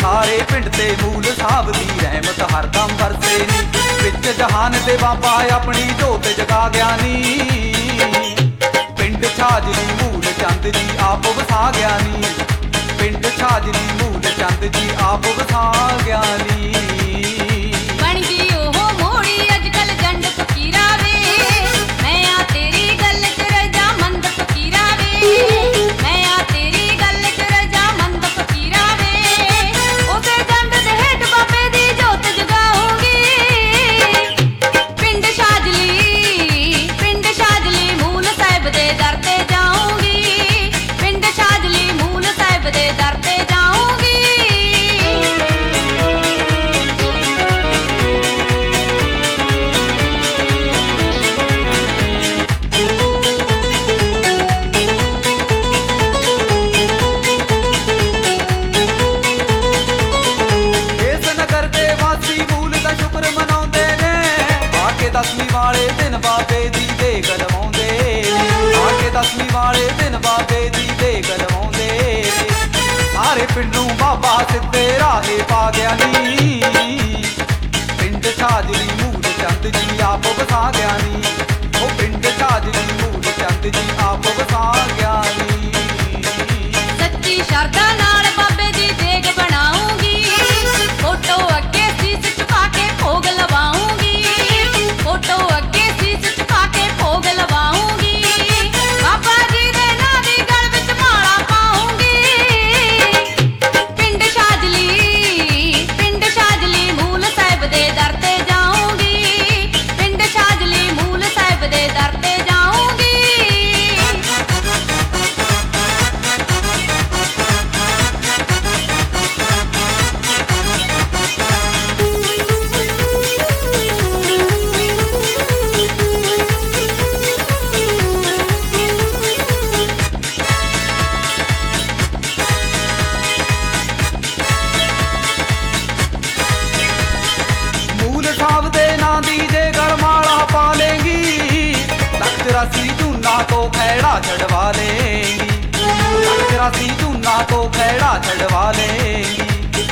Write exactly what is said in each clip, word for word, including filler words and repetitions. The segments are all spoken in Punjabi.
ਸਾਰੇ ਪਿੰਡ ਤੇ ਮੂਲ ਸਾਹਿਬ ਦੀ ਰਹਿਮਤ ਹਰਦਮ ਵਰਸੇ ਨੀ। ਵਿੱਚ ਜਹਾਨ ਦੇ ਬਾਬਾ ਆਪਣੀ ਜੋਤ ਜਗਾ ਗਿਆ ਨੀ। ਪਿੰਡ ਛਾਜਲੀ ਮੂਲ ਚੰਦ ਜੀ ਆਪ ਵਸਾ ਗਿਆ ਨੀ। ਪਿੰਡ ਛਾਜਲੀ ਮੂਲ ਚੰਦ ਜੀ ਆਪ ਵਸਾ ਗਿਆ ਨੀ। ਬਣ ਗਈ ਉਹ ਮੋੜੀ ਅੱਜ ਕੱਲ ਜੰਡ ਫਕੀਰਾ ਵੇ। ਮੈਂ ਆ ਤੇਰੀ ਗੱਲ ਚ ਰਜਾ ਮੰਦ ਫਕੀਰਾ ਵੇ। ਮੈਂ ਆ ਤੇਰੀ ਗੱਲ ਚ ਰਜਾ ਮੰਦ ਫਕੀਰਾ ਵੇ। ਉਹਦੇ ਜੰਡ ਦੇ ਹੇਠ ਬਾਬੇ ਦੀ ਜੋਤ ਜਗਾਉਂਗੀ। ਪਿੰਡ ਛਾਜਲੀ ਪਿੰਡ ਛਾਜਲੀ ਮੂਲ ਸਾਹਿਬ ਦੇ ਦਰ ਤੇ ਜਾਊਂਗੀ। ਪਿੰਡ ਛਾਜਲੀ ਮੂਲ ਸਾਹਿਬ ਦੇ ਦਰ ਤੇ ਜਾਊਂਗੀ। ਇਸ ਨਗਰ ਦੇ ਵਾਸੀ ਮੂਲ ਦਾ ਸ਼ੁਕਰ ਮਨਾਉਂਦੇ ਨੇ। ਆ ਕੇ ਦਸਵੀਂ ਵਾਲੇ ਦਿਨ ਬਾਬੇ ਦੀ ਦੇ ਕਰਵਾਉਂਦੇ ਨੇ। ਆ ਕੇ ਦਸਵੀਂ ਵਾਲੇ ਦਿਨ ਬਾਬੇ ਦੀ ਦੇ ਕਰਵਾਉਂਦੇ ਨੇ। ਸਾਰੇ ਪਿੰਡ ਨੂੰ ਬਾਬਾ ਸਿੱਧੇ ਰਾਹੇ ਪਾ ਗਿਆ ਨੀ। ਪਿੰਡ ਛਾਜਲੀ ਮੂਲ ਚੰਦ ਜੀ ਆਪ ਵਸਾ ਗਿਆ ਨੀ। ਉਹ ਪਿੰਡ ਛਾਜਲੀ ਮੂਲ ਚੰਦ ਜੀ ਆਪ ਵਸਾ ਗਿਆ ਨੀ। ਸੱਚੀ ਸ਼ਰਧਾ ਨਾਲ ਬਾਬੇ ਦੀ ਦੇਗ ਬਣਾਉਂਗੀ। ਫੋਟੋ ਅੱਗੇ ਸੀਸ ਝੁਕਾ ਕੇ ਭੋਗ ਲਵਾਉਂਗੀ। ਫੋਟੋ ਅੱਗੇ ਸੀਸ ਝੁਕਾ ਕੇ ਭੋਗ ਲਵਾਉਂਗੀ। ਬਾਬਾ ਜੀ ਦੇ ਨਾਂ ਦੀ ਗਲ ਵਿੱਚ ਮਾਲਾ ਪਾਉਂਗੀ। ਪਿੰਡ ਛਾਜਲੀ ਪਿੰਡ ਛਾਜਲੀ ਮੂਲ ਸਾਹਿਬ ਦੇ ਦਰ ਤੇ ਜਾਊਂਗੀ। ਪਿੰਡ ਛਾਜਲੀ ਮੂਲ ਸਾਹਿਬ ਦੇ ਦਰ ਤੇ ਜਾਊਂਗੀ। ਮੂਲ ਸਾਹਿਬ ਦੇ ਨਾਂ ਦੀ ਜੇ ਗਲਮਾਲਾ ਪਾ ਲੇਗੀ। ਲੱਖ ਚੁਰਾਸੀ ਝੂਨਾ ਤੋਂ ਖੈੜਾ ਛਡਵਾ ਲੇਗੀ। ਲੱਖ ਚੁਰਾਸੀ ਝੂਨਾ ਤੋਂ ਖੈੜਾ ਛਡਵਾ ਲੇਗੀ।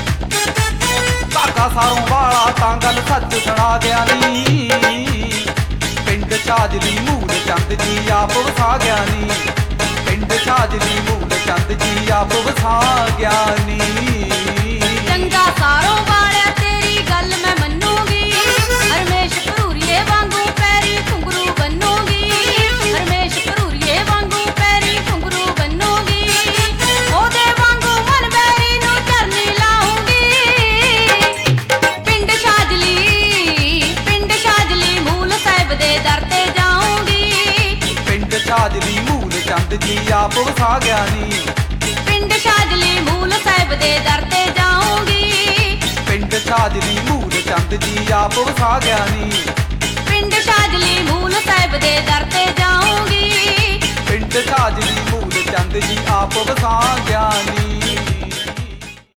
ਧਾਗਾ ਸਾਰੋਂ ਵਾਲਾ ਤਾਂ ਗੱਲ ਸੱਚ ਸੁਣਾ ਗਿਆ ਨੀ। ਪਿੰਡ ਛਾਜਲੀ ਮੂਲ ਚੰਦ ਜੀ ਆਪ ਵਸਾ ਗਿਆ ਨੀ। ਪਿੰਡ ਛਾਜਲੀ ਮੂਲ ਚੰਦ ਜੀ ਆਪ ਵਸਾ ਗਿਆ ਨੀ। ਚੰਗਾ ਸਾਰੋਂ ਵਾਲਿਆ ਤੇਰੀ ਗੱਲ ਮੈਂ ਮੰਨੂਗੀ। ਹਰਮੇਸ਼ ਭਰੂਰੀਏ ਵਾਂਗੂ ਪੈਰੀ ਘੁੰਗਰੂ ਬੰਨੂਗੀ। ਹਰਮੇਸ਼ ਭਰੂਰੀਏ ਵਾਂਗੂ ਪੈਰੀ ਘੁੰਗਰੂ ਬੰਨੂਗੀ। ਉਹਦੇ ਵਾਂਗੂ ਮਨ ਬੈਰੀ ਨੂੰ ਚਰਨੀ ਲਾਉਂਗੀ। ਪਿੰਡ ਛਾਜਲੀ ਪਿੰਡ ਛਾਜਲੀ ਮੂਲ ਸਾਹਿਬ ਦੇ ਦਰ ਤੇ ਜਾਊਂਗੀ। ਪਿੰਡ ਛਾਜਲੀ ਮੂਲ ਚੰਦ ਜੀ ਆਪ ਵਸਾ ਗਿਆ ਨੀ। ਪਿੰਡ ਛਾਜਲੀ ਮੂਲ ਸਾਹਿਬ ਦੇ ਦਰ ਤੇ ਜਾਊਂਗੀ। ਪਿੰਡ ਛਾਜਲੀ ਮੂਲ ਚੰਦ ਜੀ ਆਪ ਵਸਾ ਗਿਆ ਨੀ। ਪਿੰਡ ਛਾਜਲੀ ਮੂਲ ਸਾਹਿਬ ਦੇ ਦਰ ਤੇ ਜਾਊਂਗੀ। ਪਿੰਡ ਛਾਜਲੀ ਮੂਲ ਚੰਦ ਜੀ ਆਪ ਵਸਾ ਗਿਆ ਨੀ।